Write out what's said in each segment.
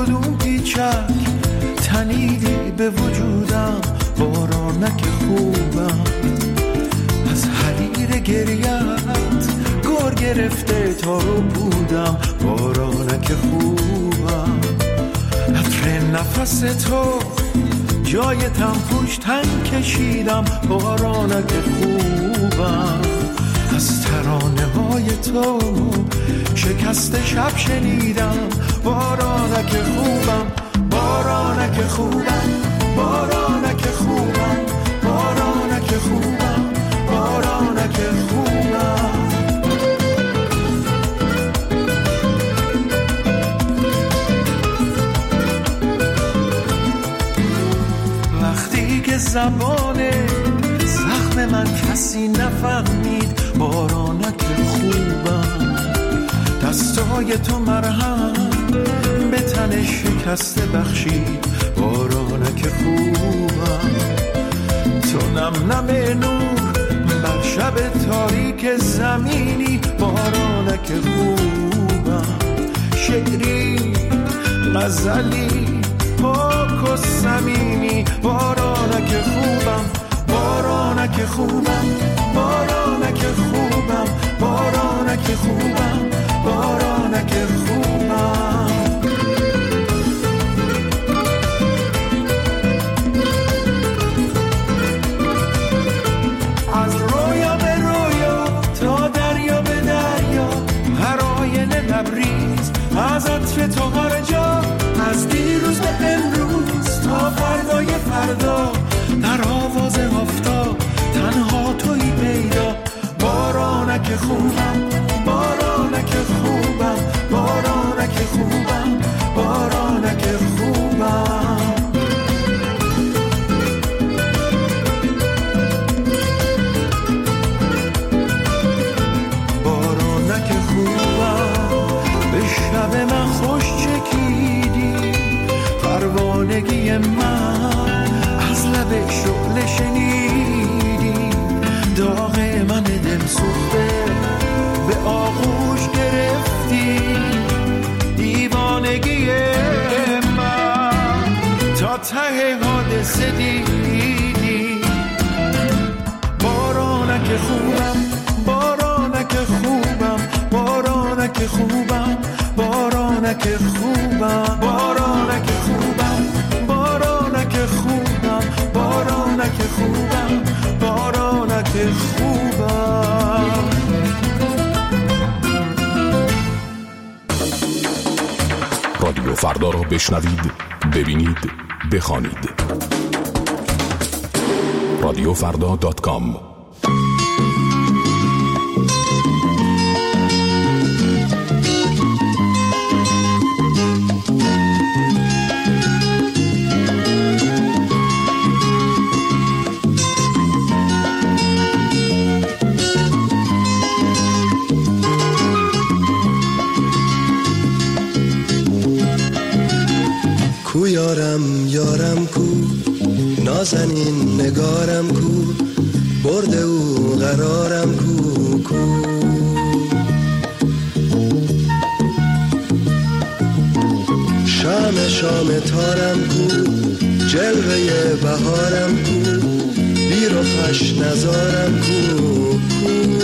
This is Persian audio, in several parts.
کدوم پیچک تنیدی به وجودم، بارانک خوبم. از حریر گریت گور گرفته تا رو بودم، بارانک خوبم. عطر نفس تو جای تنفوش تن کشیدم، بارانک خوبم. از ترانه های تو شکست شب شنیدم، بارانک خوبم. بارانک خوبم، بارانک خوبم، بارانک خوبم، بارانک خوبم. وقتی که زبان زخم من کسی نفهمید، بارانک خوبم. دستای تو مرهم به تن شکسته بخشید، بارانک خوبم. تو نم نم نور بر شب تاریک زمینی، بارانک خوبم. شعری غزلی پاک و صمیمی، بارانک خوبم. بارانک خوبم، بارانک خوبم، بارانک خوبم، بارانک خوبم. از رویا به رویا تا دریا به دریا، هر آینه لبریز از عطر تو هر جا. از دیروز به امروز تا فردای فردا، در آواز آفتاب تنها تویی پیدا، بارانک خوبم. بارانک خوبم، بارانک خوبم، بارانک خوبم. بارانک خوبم. به شب من خوش چکیدی، پروانگی من از لب شعله شنیدی. داغ من دل سوخته به آغوش گرفتی، دیوانگی من تا ته حادثه دیدی. بارانک خوبم، بارانک خوبم، بارانک خوبم، بارانک خوبم، بارانک خوبم، بارانک خوبم، بارانک خوبم، بارانک خوبم. رادیو فردا را بشنوید، ببینید، بخوانید. radiofrda.com. کو یارم یارم کو، نازنین نگارم کو، برده او قرارم کو کو. شام شام تارم کو، جلوه بهارم کو، بی رخش نزارم کو کو.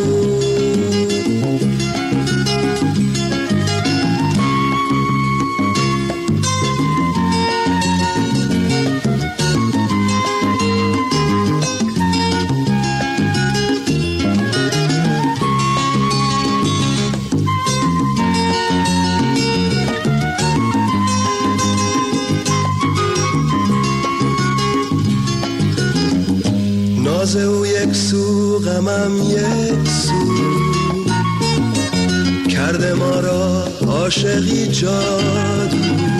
ناز او یک سو غمم یک سو، کرده ما را عاشقی جادو.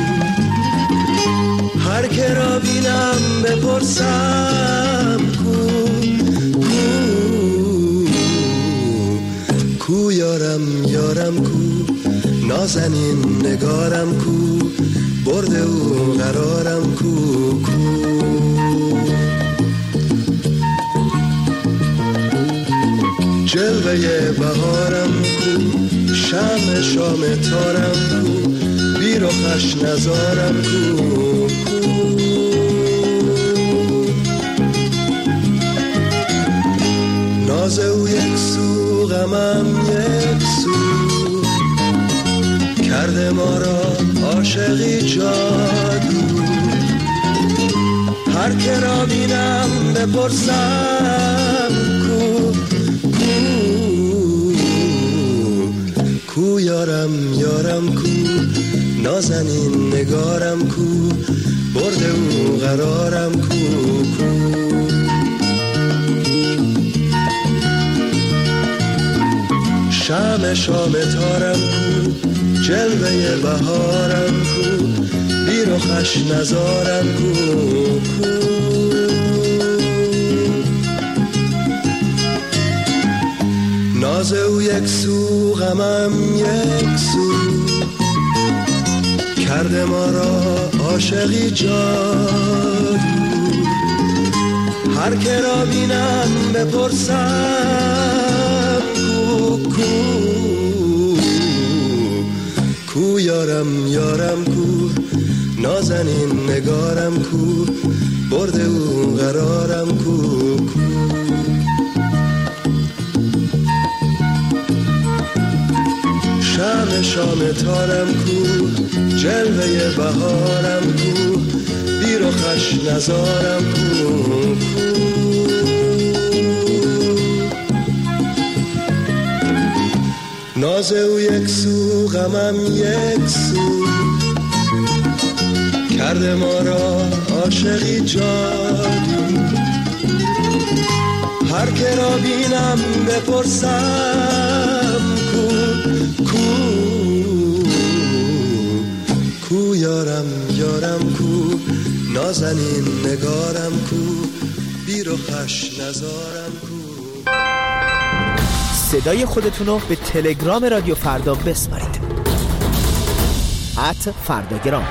هر که را بینم بپرسم کو کو کو. یارم یارم کو، نازنین نگارم کو، برده او قرارم کو کو. جلوه بهارم کو، شام شام تارم کو، بی رخش نزارم کو ناز او یک سو غمم یک سو کرده ما را عاشقی جادو هر که را بینم بپرسم کو کو یارم یارم کو نازنین نگارم کو برده او قرارم کو شمع شام تارم کو جلوه بهارم کو بی رخش نزارم کو ناز او یک سو غمم یک سو کرده ما را عاشقی جادو هر که را بینم بپرسم کو یارم یارم کو نازنین نگارم کو برده او قرارم کو شمع شام تارم کو جلوه بهارم کو بی رخش نزارم کو ناز او یک سو غمم یک سو کرده ما را عاشقی جادو هر که را بینم بپرسم کو یارم یارم کو نازنین نگارم کو بی رخش نزارم کو صدای خودتونو به تلگرام رادیو فردا بسپارید @فرداگرام.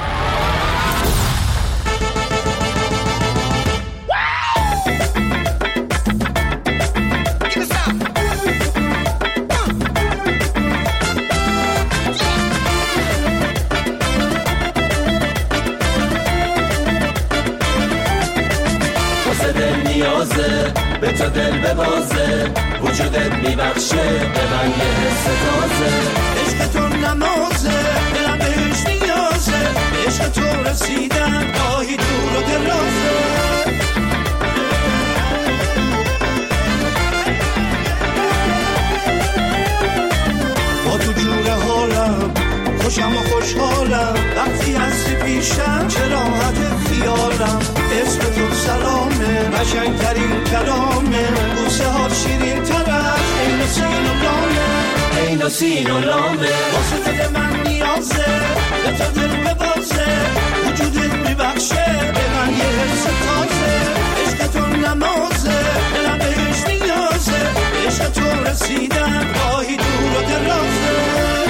به تو دل ببازه وجودت میبخشه به من یه حس تازه عشق تو نمازه دلم بهش نیازه عشق تو رسیدم گاهی دور و درازه با تو جور حالم خوشم و خوشحالم وقتی هستی پیشم چه راحت خیالم اسم تو سلامه قشنگترین کلامه بوسه ها شیرین ترش عین سین و لامه عین سین و لامه واسه دل من نیازه به تو دل ببازه وجودت میبخشه به من یه حس تازه عشق تو نمازه دلم بهش نیازه عشق تو رسیدم گاهی دور و درازه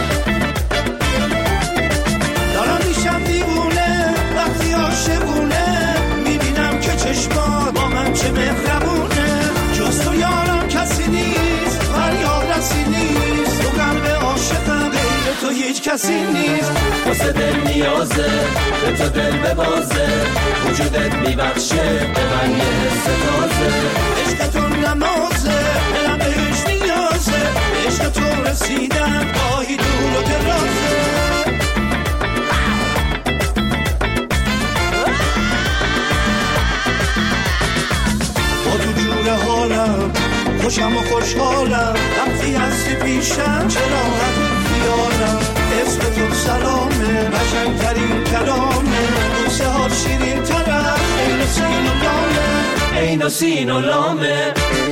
دارم میشم دیوونه وقتی عاشقونه میبینم که چشمات با من چه مهربونه جز تو یارم کسی نیست فریاد رسی نیست تو قلب عاشقم غیر تو هیچ کسی نیست واسه دل نیازه به تو دل ببازه وجودت میبخشه به من یه حس تازه عشق تو نمازه دلم بهش نیازه عشق تو رسیدم گاهی دور و درازه حالم خوشم و خوشحالم وقتی هستی پیشم چه راحت خیالم اسم تو سلامه قشنگترین کلامه بوسه ها شیرین ترش عین سین و لامه عین سین و لامه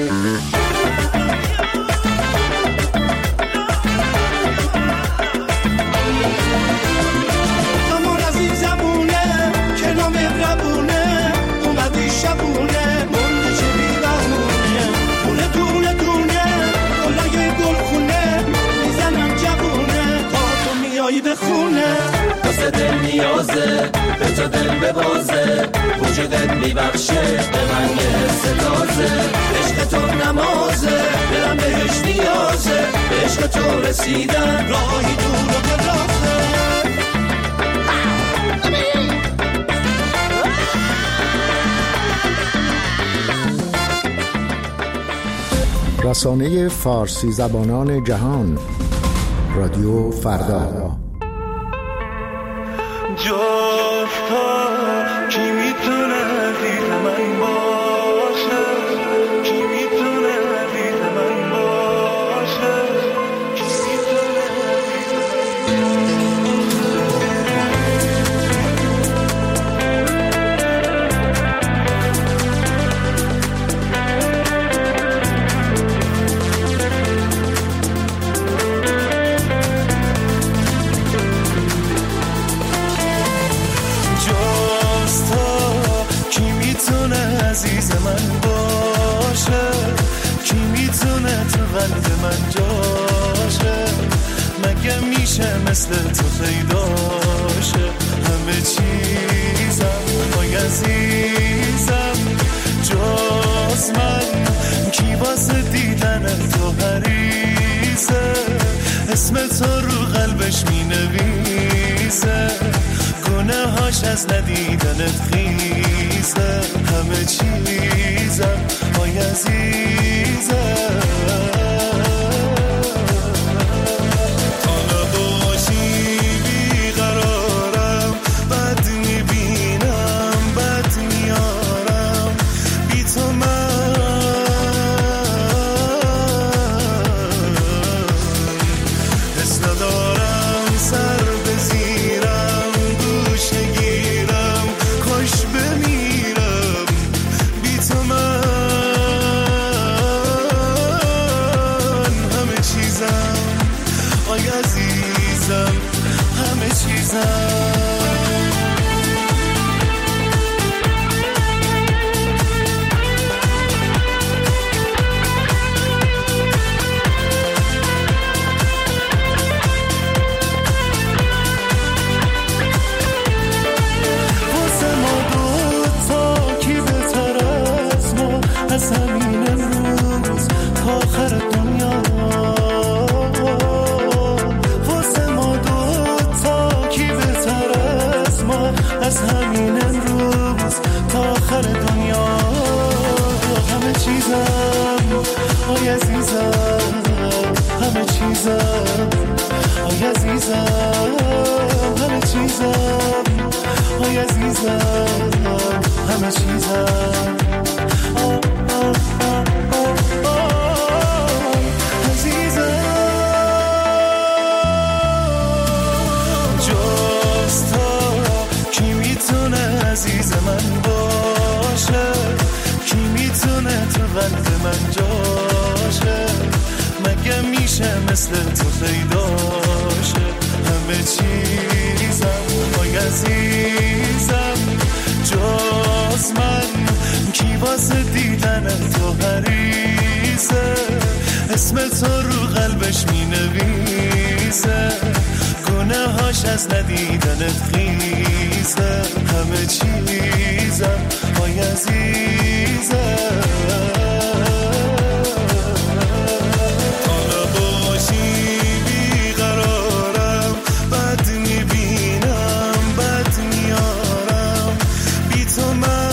همون از این زبونه که نامهربونه اومدی شبونه بخونه واسه دل نیازه به تو دل ببازه وجودت میبخشه به من یه حس تازه عشق تو نمازه دلم بهش نیازه عشق تو رسیدن راهی دور و درازه رسانه فارسی زبانان جهان، رادیو فردا. جاستا کی میتونه عزیز من باشه، کی میتونه عزیز من باشه، کی میتونه عزیز من باشه، کی میتونه تو قلب من جاشه، مگه میشه مثل تو پیداشه، همه چیزم وای عزیزم جز من، کی واسه دیدن تو حریصه، اسم تو رو قلبش مینویسه، گناهاش از ندیدنت خیزه، همه چیزم وای عزیزم، تا نباشی بیقرارم، بد میبینم بد میارم، بی تو من حس ندارم، سر بزیرم گوشه گیرم، خوش بمیرم بی تو من، همه چیزم آی عزیزم، همه چیزم. از همین امروز تا آخر دنیا، واسه ما دوتا کی بهتر از ما، از همین امروز تا آخر دنیا، همه چیزم آی عزیزم، همه چیزم آی عزیزم، همه چیزم آی عزیزم، همه چیزم عزیز من باشه، کی میتونه تو قلب من جاشه، مگه میشه مثل تو پیداشه، همه چیزم آی عزیزم جز من، کی واسه دیدن تو حریصه، اسم تو رو قلبش مینویسه، گناهاش از ندیدنت خیزه، همه چیزم آی عزیزم، تا نباشی بیقرارم، بد میبینم بد میارم، بی تو من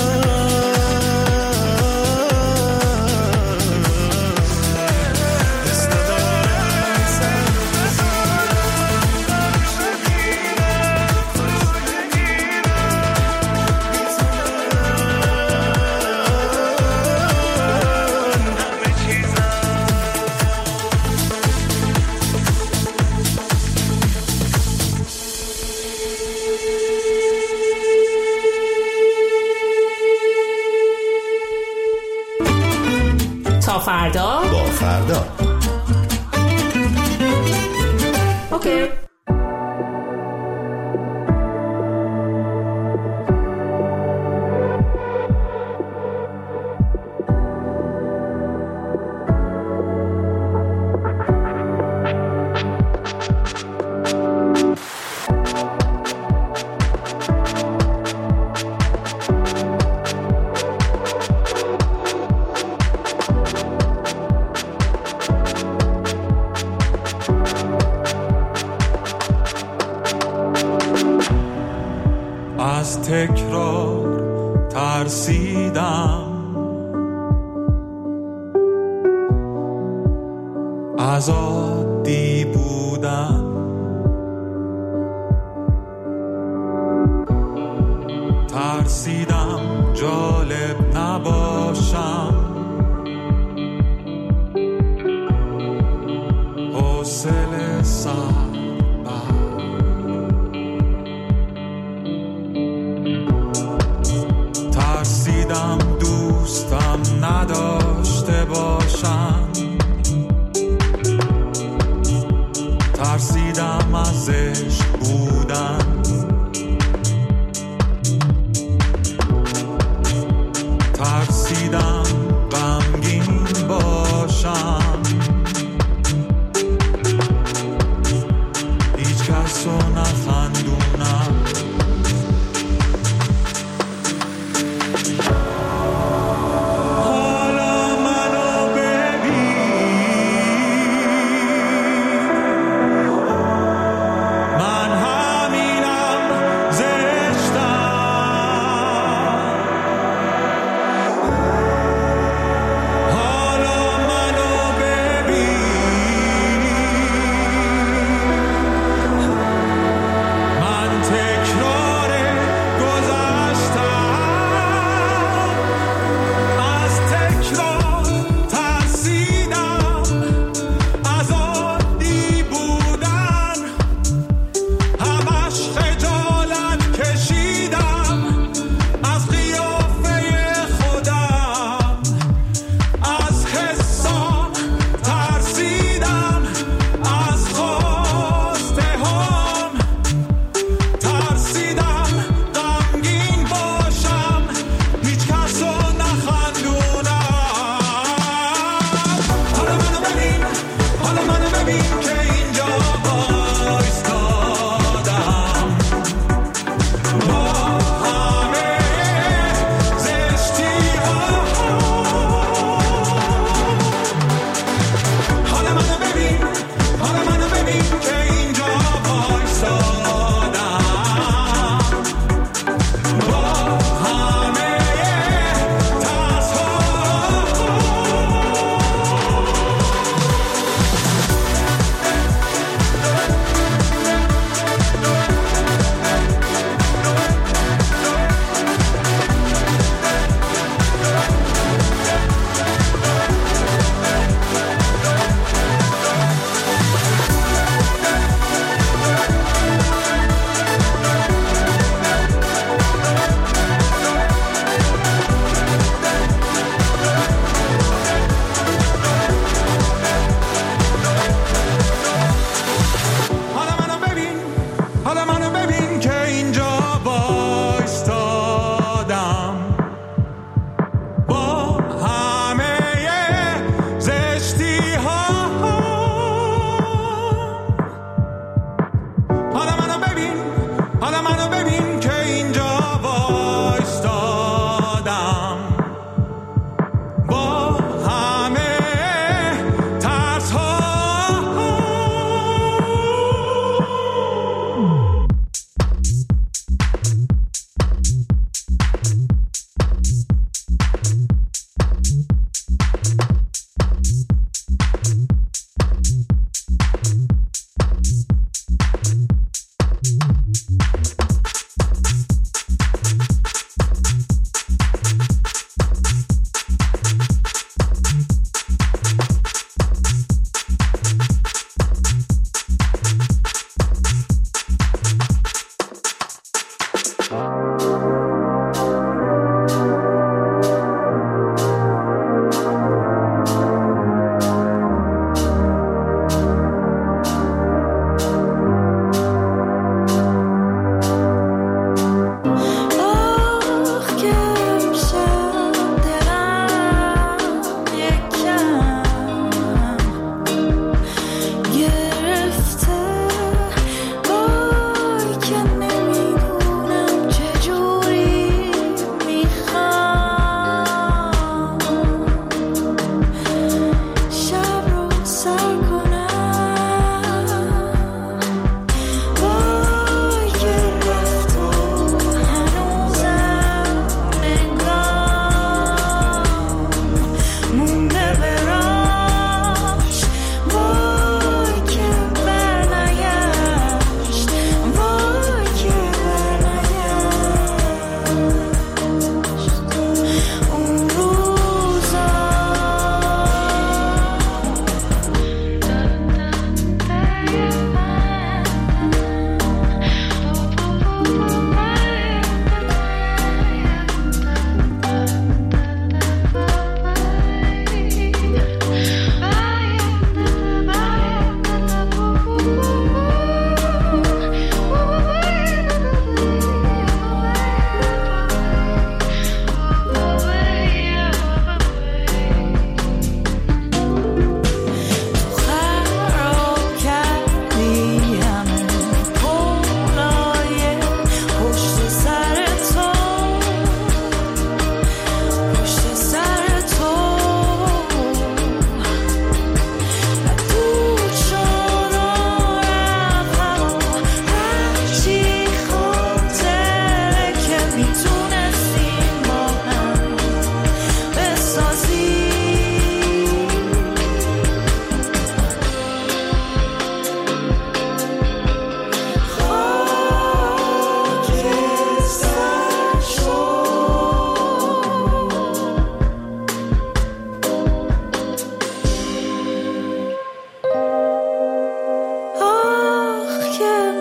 فردا با فردا. اوکی. از تکرار ترسیدم، از عادی بودن، ترسیدم جالب نباشم، حوصله سر بر، ترسیدم دوستم نداشته باشم، ترسیدم از عشق بودن، ترسیدم غمگین باشم، هیچ کس رو نخندونم. حالا منو ببین، من همینم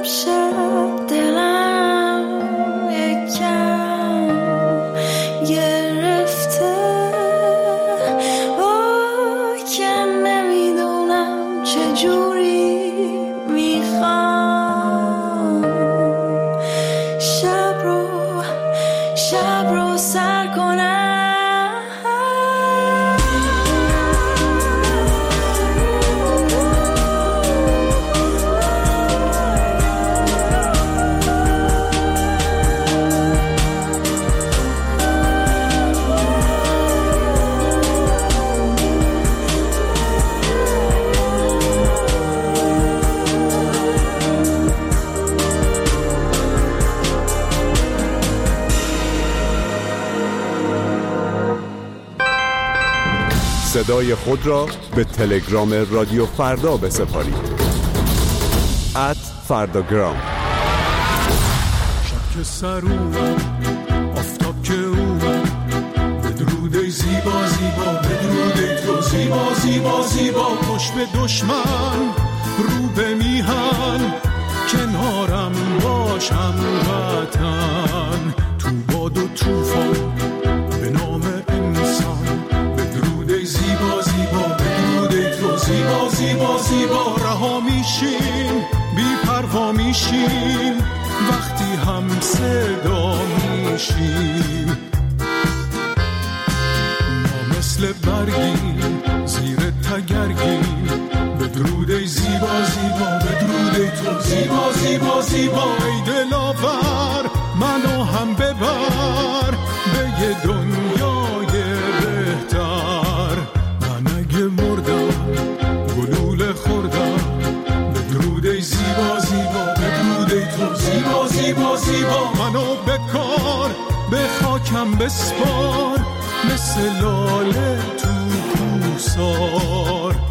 صدای خود را به تلگرام رادیو فردا بسپارید. @فرداگرام. شب که سرونم آفتاب که اومد، بدرود زیبا زیبا، بدرود تو زیبا زیبا زیبا. پشت به دشمن رو به میهن، کنارم باشم وطن. تو باد و توفان به نام انسان، بدرود زیبا زیبا، بدرود تو زیبا زیبا زیبا. رها میشیم بی پروا میشیم وقتی هم صدا میشیم. ما مثل برگیم زیر تگرگیم، بدرود زیبا زیبا، بدرود تو زیبا زیبا زیبا. ای دلاور منو هم ببر به یه دنیای بهتر. من اگه مردم گلوله خوردم، بدرود زیبا زیبا، بدرود تو زیبا زیبا زیبا. منو بکار به خاکم بسپار، مثل لاله تو کوسار.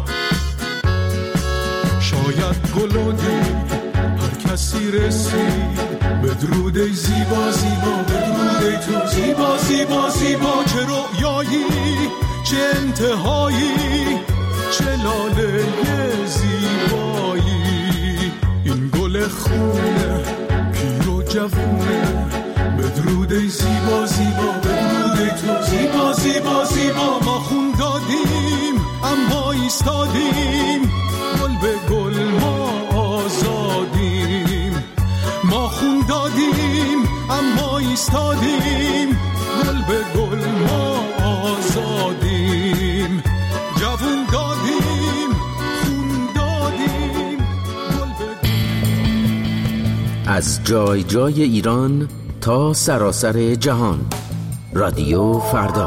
شاید گلودی هر کسی رسید، بدرود زیبا زیبا، بدرود تو زیبا زیبا زیبا. چه رویایی چه انتهایی، چه لاله زیبایی. این گل خونه پیر و جوونه، بدرود زیبا زیبا، بدرود تو زیبا زیبا زیبا. ما خون دادیم اما ایستادیم، گل به گل ما آزادیم. ما خون دادیم اما ایستادیم، گل به گل ما آزادیم. جوون دادیم خون دادیم، گل به گل. از جای جای ایران تا سراسر جهان، رادیو فردا.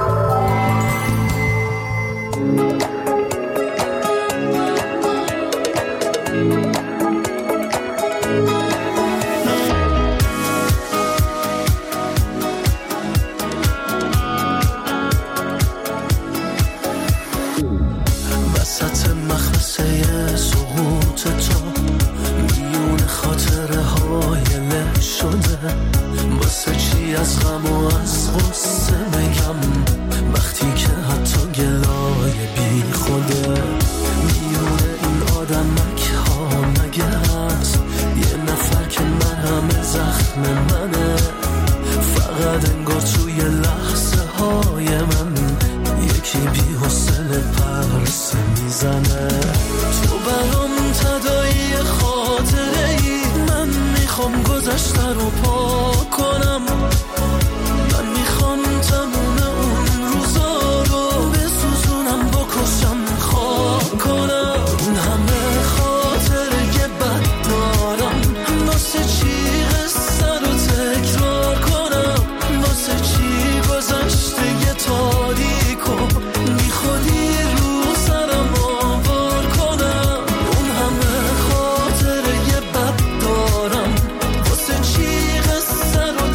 وسط مخمسه سقوط تو، میون خاطره های له شده. واسه چی از غم و از غصه میگم، وقتی که حتی گلای بی خوده. میون این آدمک ها مگه هست یه نفر که من همه زخم منه؟ فقط انگار توی لحظه های من یکی بی حوصله پرسه میزنه. تو برام تدایی خاطره ای، من میخوام گذشته رو پاک کنم. من میخوام تموم اون روزا رو بسوزونم، بکشم خاک کنم. اون همه خاطره بد دارم، واسه چی قصه رو تکرار کنم؟ واسه چی گذشته یه تاریکو بی خودی رو سرم آوار کنم؟ اون همه خاطره بد دارم، واسه چی قصه رو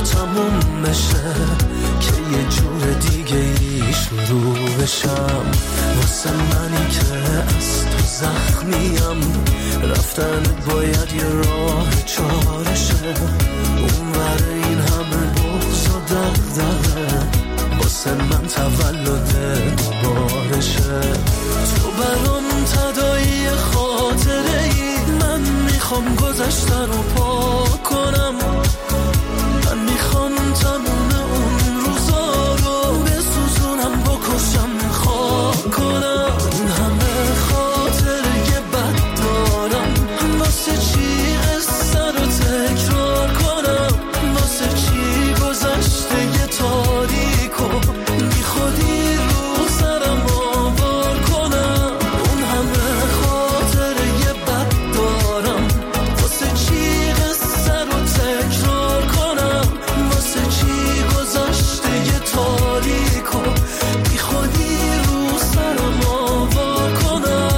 تموم بشه که یه جور دیگه ای شروع بشم. واسه منی که از تو زخمیم رفتن باید یه راه چارشه. اونور این همه بغض و دغدغه واسه من تولد دوبارشه. تو برام تداعی خاطره ای، من میخوام گذشته رو پاک کنم. من میخوام تموم اون روزا رو بسوزونم، بکشم، خاک کنم. این همه خاطره بد دارم، واسه چی قصه رو تکرار کنم؟ واسه چی گذشته یه تاریکو بی خودی رو سرم آوار کنم؟ اون همه خاطره بد دارم، واسه چی قصه رو تکرار کنم؟ واسه چی گذشته یه تاریکو بی خودی رو سرم آوار کنم؟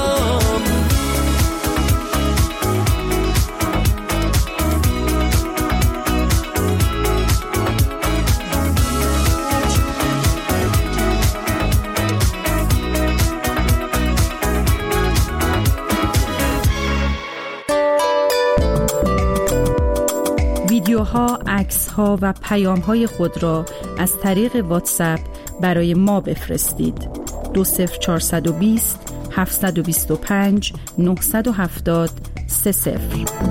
ویدیوها، عکس‌ها و پیام‌های خود را از طریق واتساپ برای ما بفرستید. 20420 725 970 30.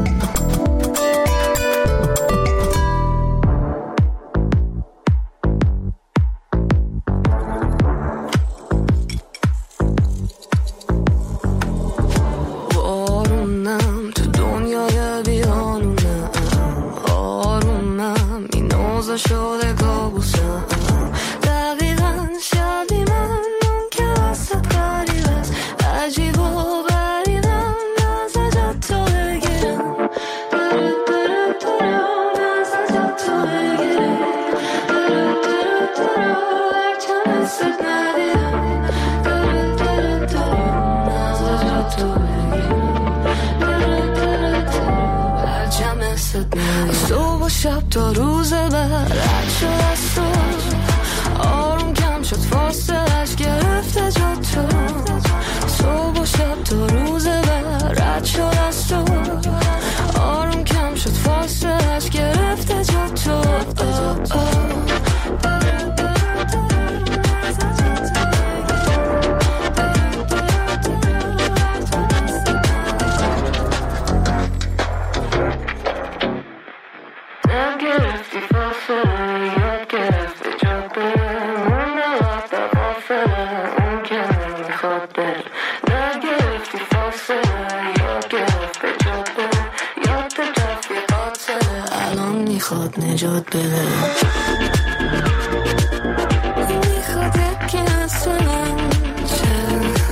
شده کابوسم دقیقا شبی من که واسه غریب است، عجیب و غریبم، نزد تو بگیرم نزد تو بگیرم هرچم حست ندیدم نزد تو بگیرم هرچم حست ندیدم. صبح و شب تا روز رد شد از تو، آروم کم شد فاصلش گرفته جا تو. صبح و شب تا روز رد شد از تو، آروم کم شد فاصلش گرفته جا تو. میخواد نجات بده، میخواد یکی مثل من چه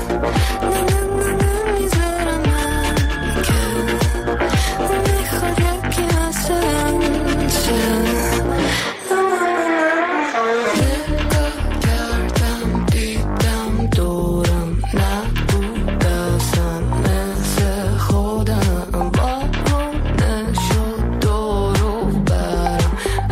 نمیذارم من که، میخواد یکی مثل من چه. نگاه کردم دیدم دورم نبود اصلا مثل خودم، بارونه شد دورو برم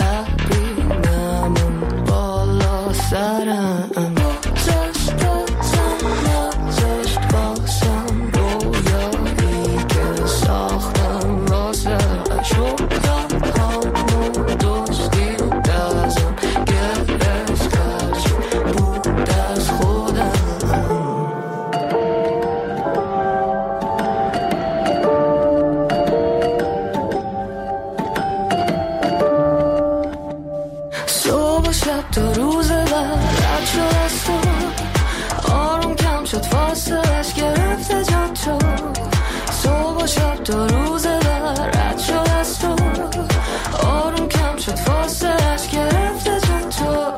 ابینمون بالا سرم. گذشت بازم نگذشت بازم رویایی که ساختم واسه شدم دوستی دازم گرفت هرچی بود از خودم. صبح و شب تا روز رد شد از تو، آروم کم شد فاصلش گرفته جا تو. صبح و شب تا روز رد شد از تو، آروم کم شد فاصلش گرفته جا تو.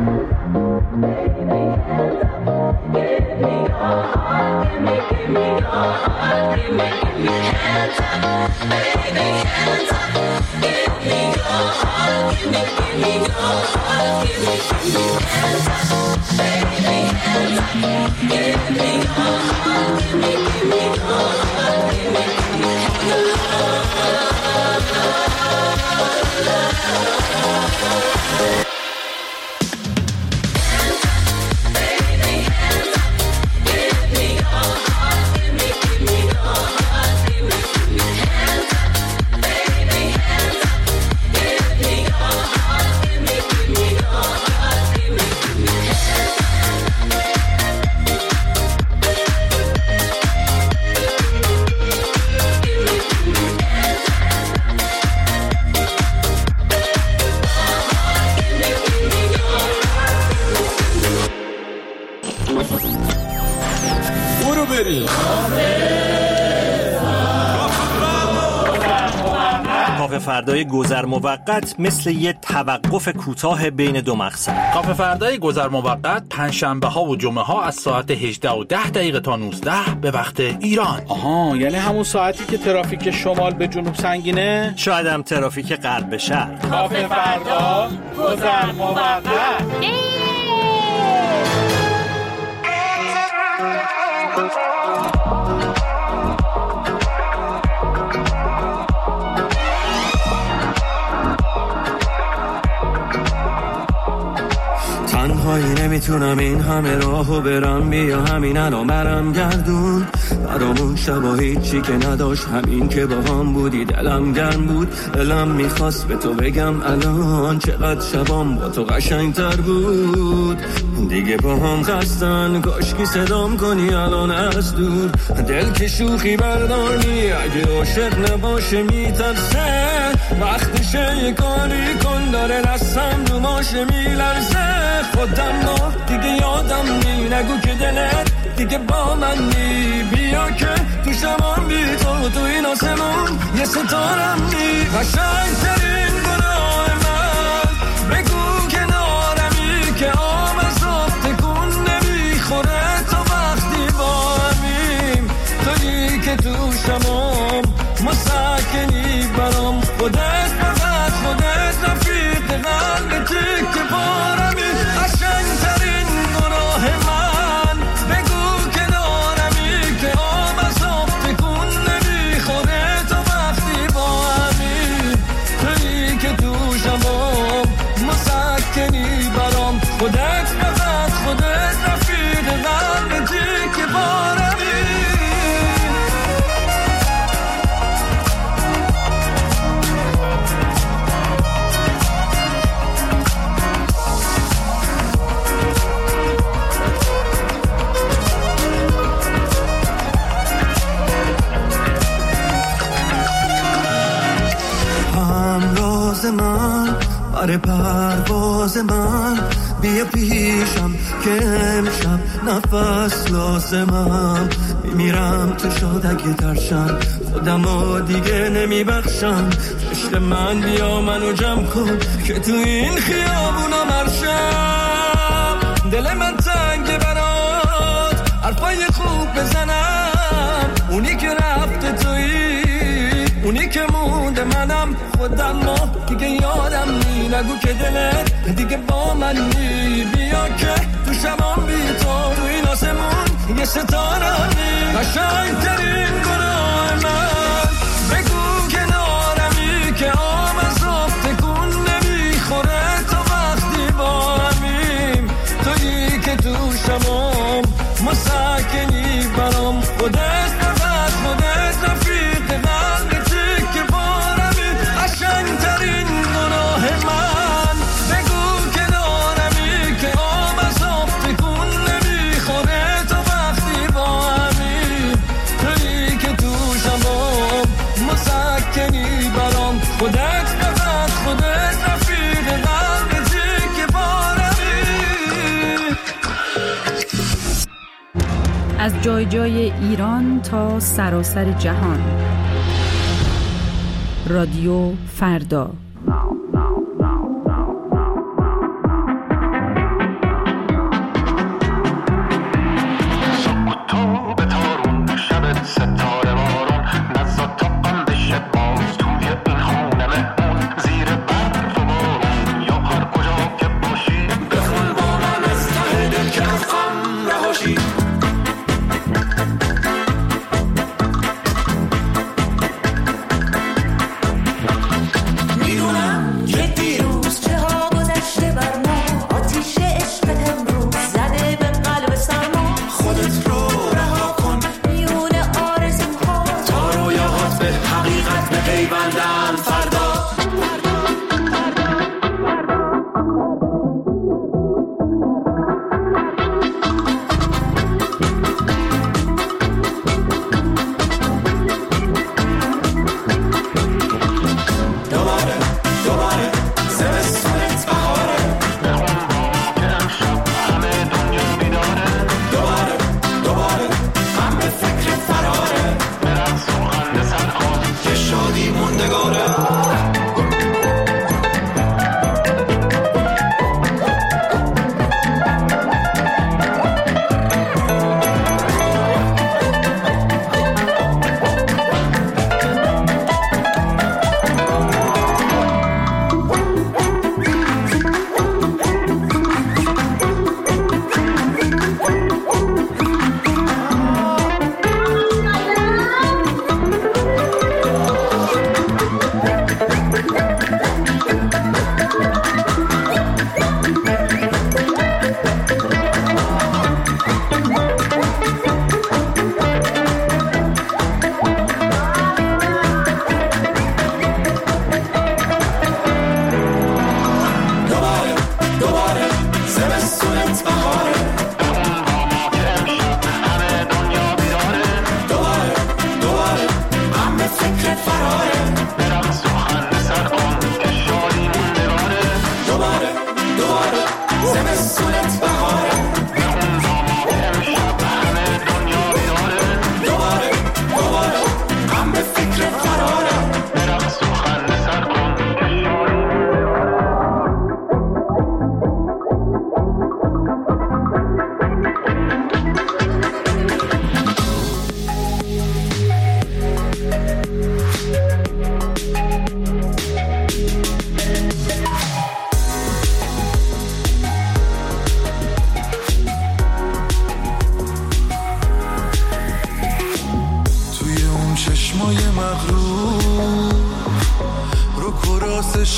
کافه فردای گذر موقت مثل یه توقف کوتاه بین دو مقصد. کافه فردای گذر موقت پنجشنبه ها و جمعه ها از ساعت 18:10 تا 19 به وقت ایران. آها، یعنی همون ساعتی که ترافیک شمال به جنوب سنگینه؟ شاید هم ترافیک غرب به شرق. کافه فردا گذر موقت. تنهایی نمیتونم این همه راهو برم، بیا همین الان برم گردون برامون شبا هیچی که نداشت، همین که با هم بودی دلم گرم بود. دلم میخواست به تو بگم الان چقدر شبام با تو قشنگتر بود. دیگه با هم خستن کاشکی صدام کنی الان از دور. دل که شوخی برداری اگه عاشق نباشه میترسه، وقتشه یه کاری کن داره دستم دو ماشه میلرزه. خودم با دیگه یادم نی، نگو که دلت دیگه با من نی. بیا که تو شمان بی تو این آسمون یه ستارم نی. قشنگترین گناه من بگو کنارمی که آب از آب تکون نمیخوره تا وقتی با همیم. تویی که تو شمان مسکنی برام، خودت فقط خودت رفیق قلبتی که بارمی. قشنگترین گناه من بگو کنارمی که آب از آب تکون نمیخوره تا وقتی با همین. تویی که تو شبام مسکنی برام، خودت فقط خودت رفیق قلبتی که بارمی. من برای پرواز من بیا پیشم که امشب نفس لازمم. میمیرم تو شاد اگه ترشم، خودم ها دیگه نمیبخشم. عشق من بیا منو جمع کن که تو این خیابونا مرشم. دل من تنگه برات حرفای خوب بزنم، اونی که رفته تویی اونی که مونده منم. خودم ما دیگه یادم نی، نگو که دلت دیگه با من نی. بیا که تو شبام بی تو این آسمون یه ستاره نی. قشنگترین گناه من بگو کنارمی که آب از آب تکون نمیخوره تا وقتی با همیم. تویی که تو شبام مسکنی برام، خودت فقط خودت رفیق قلبتی که بارمی. قشنگترین گناه من بگو کنارمی که آب از آب تکون نمیخوره تا وقتی با همین. تویی که تو شبام مسکنی برام، خودت فقط خودت رفیق قلبتی که بارمی. از جای جای ایران تا سراسر جهان، رادیو فردا.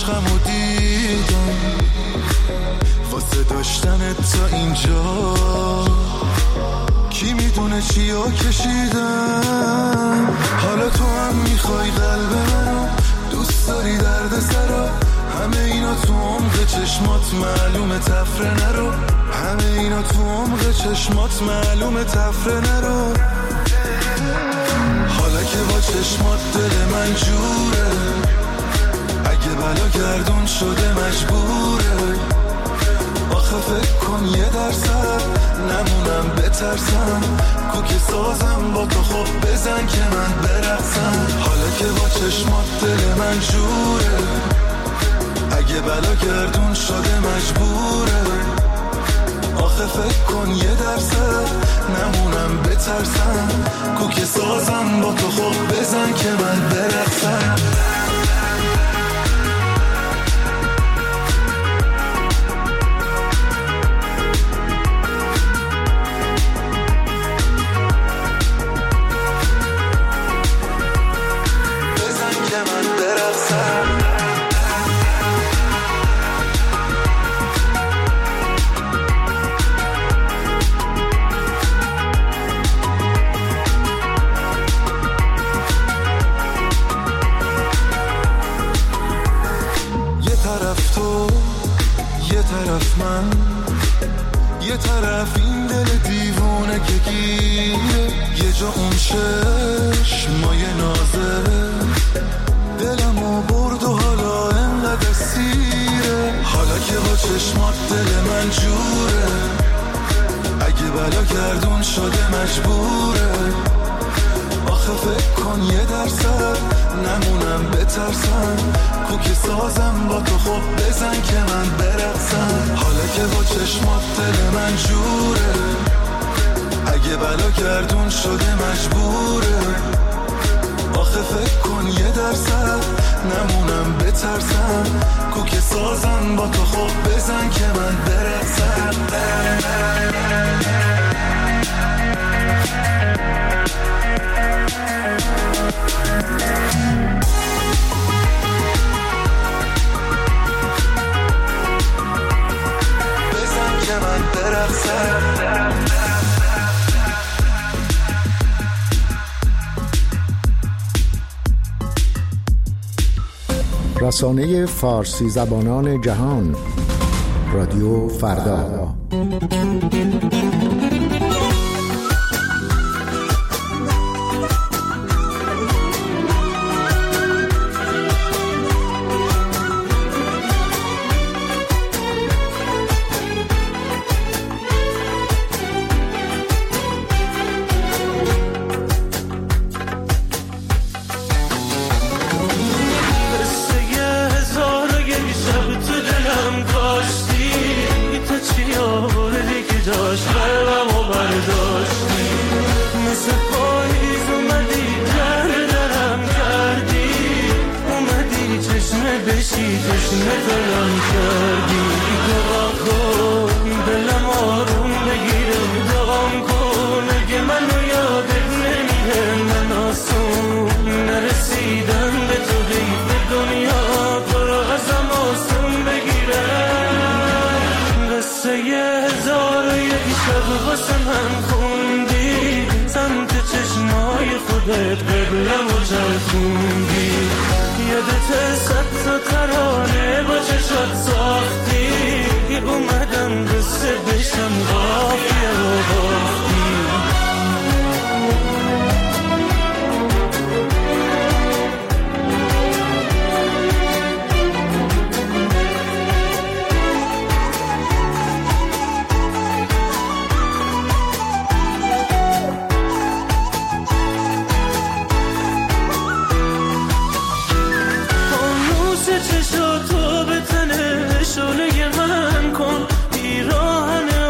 عشقمو دیدم واسه داشتنت تا اینجا کی میدونه چیا کشیدم. حالا تو هم میخوای قلب منو، دوست داری درد سرا، همه اینا تو عمق چشمات معلومه تفره نرو، همه اینا تو عمق چشمات معلومه تفره نرو. حالا که با چشمات دل من جوره، اگه بلا گردون شده مجبوره. آخه فکر کن 1% نمونم بترسم، کوکی سازم با تو خب بزن که من برقصم. حالا که با چشمات دل من جوره، اگه بلا گردون شده مجبوره. آخه فکر کن 1% نمونم بترسم، کوکی سازم با تو خب بزن که من برقصم. من یه طرف این دل دیوونه که گیره، یه جا اون چشمای نازه دلمو برد و حالا انقدر سیره. حالا که با چشمات دل من جوره، اگه بلا گردون شده مجبوره. آخه فکر کن 1% نمونم بترسم، کوکی سازم با تو خب بزن که من برقصم. حالا که با چشمات دل من جوره، اگه بلا گردون شده مجبوره. آخه فکر کن 1% نمونم بترسم، کوکی سازم با تو خب بزن که من برقصم. رسانه فارسی زبانان جهان رادیو فردا. چشاتو به تنه شعله من کن، پیراهن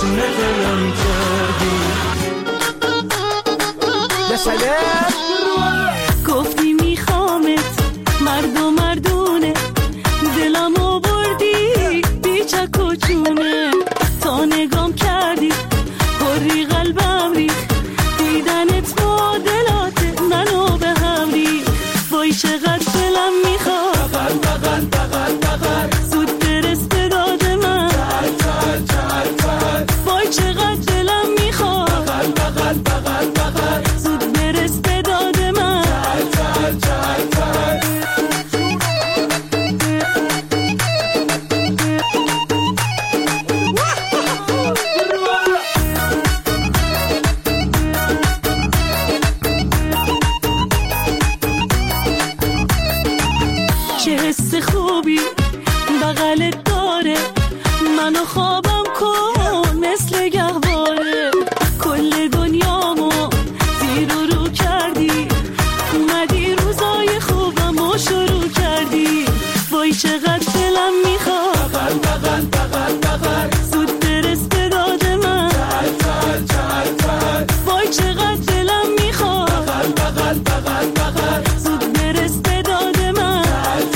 تسونه دلم کردی. گفتی میخوامت مرد و مردونه، دلمو بردی بیچک و چونه، تا نگام کردی کری قلبم ریخ، دیدنت معادلات منو به هم ریخ. وای چقدر دلم میخواد بغل بغل بغل بغل زود برس به داد من، وای چقدر دلم میخواد بغل بغل بغل بغل زود برس به داد من. چه حس خوبی بغلت داره، منو خوابم کن مثل گهواره، کل دنیامو زیر و رو کردی، اومدی روزای خوبمو شروع کردی. وای چقدر دلم میخواد بغل بغل بغل بغل زود برس به داد من، وای چقدر دلم میخواد بغل بغل بغل بغل زود برس به داد من.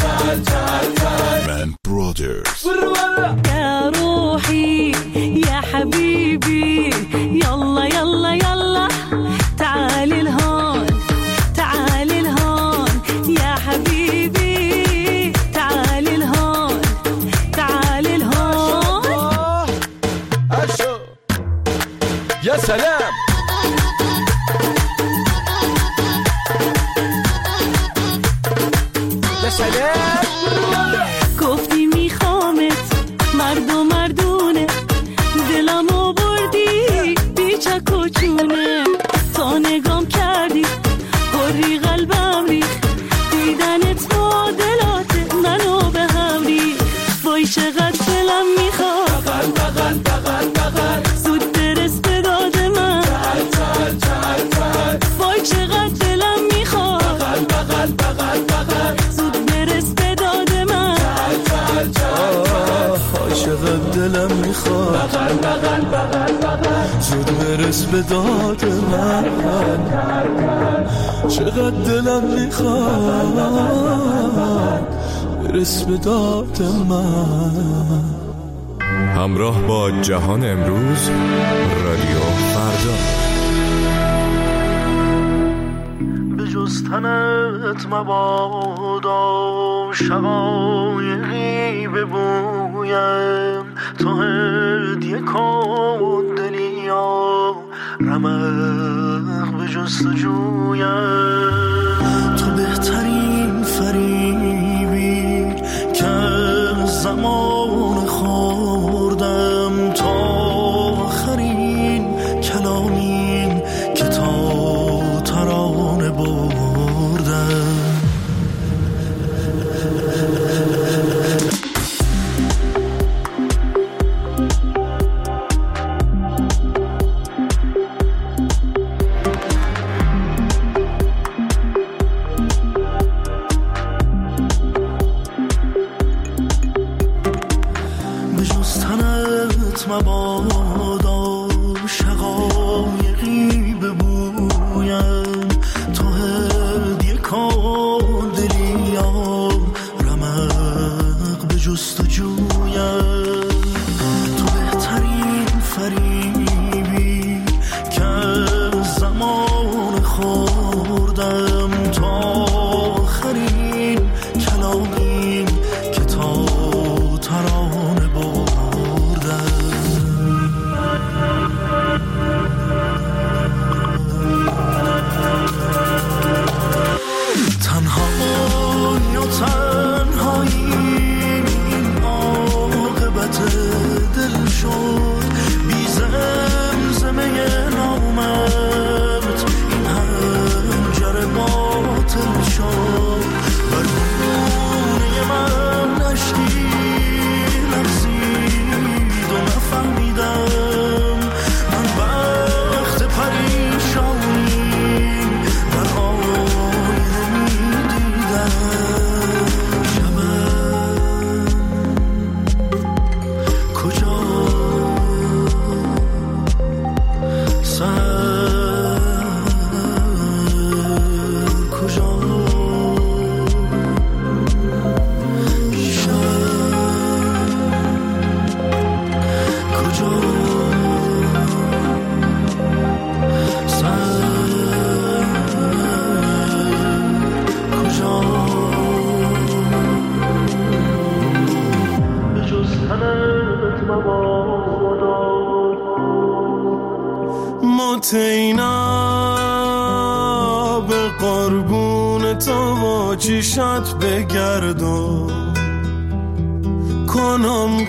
من برادرز يا روحي يا حبيبي يلا يلا يلا تعالي لهون تعالي لهون يا حبيبي تعالي لهون تعالي لهون. يا سلام يا سلام. گفتی میخوامت مرد و مردونه، دلمو بردی بیچک و چونه، تا نگام کردی کری قلبم ریخ، دیدنت معادلات منو به هم ریخ. وای چقدر دلم میخواد بغل بغل بغل بغل زود برس به داد من، وای چقدر دلم میخواد بغل بغل بغل بغل زود برس به داد من. چقدر دلم میخواد بغل بغل بغل بغل زود برس به داد من، چقدر دلم میخواد برس به داد من. همراه با جهان امروز، رادیو فردا. به جز تنت مبادا شقایقی ببویم، تو هدیه کن دلیا رمق به جستجویم. تو بهترین فریبی که زمان خوردم، تا آخرین کلامین که تا ترانه بردم. مبادا شقایقی ببویم، تو هدیه کن دلیا رمق به جستجویم. تو بهترین فریبی که زمان خوردم، تا آخرین کلامین که تا ترانه بردم. تنهایی و تنهایی این اینا به قربون تو و چشات بگردم، کنم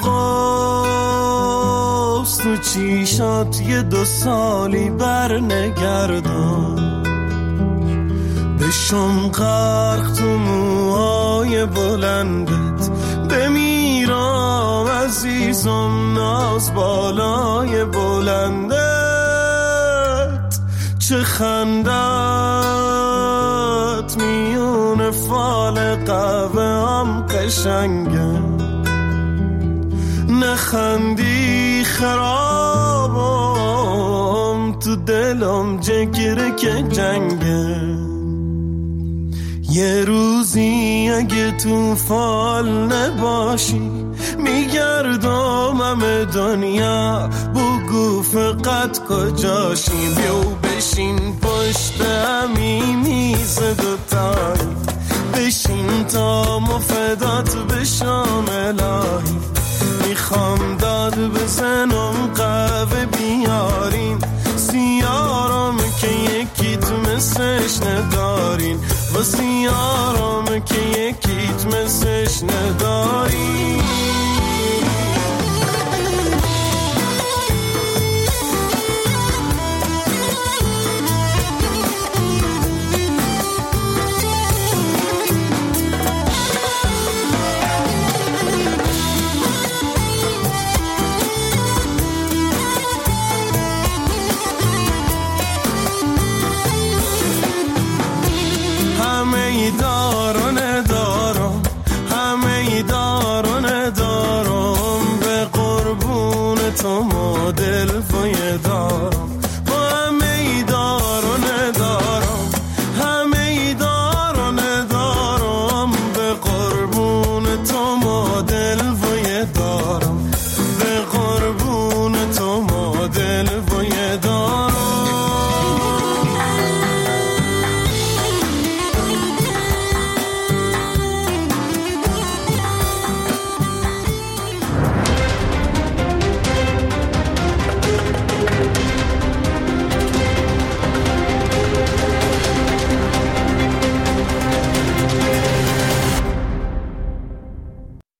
قوس تو چشات یه 2 سالی بر نگردم، بشم غرق تو موهای بلندت، بمیرم عزیزم ناز بالای بلندت، چه خندت میون فال قهوه هم قشنگه، نخندی خرابم تو دلم جگره که جنگه، یه روزی اگه تو فال نباشی میگردم همه دنیا، بگو فقط کجاشی، بیو بشین پشت همین میز دوتایی، بشین تا مفدات بشم الهی، میخوام داد بزنم قهوه بیارین، سیارم که یکیت مثلش ندارین، و سیارم که یکیت مثلش ندارین. همه دارو ندارم به قربون تو مدل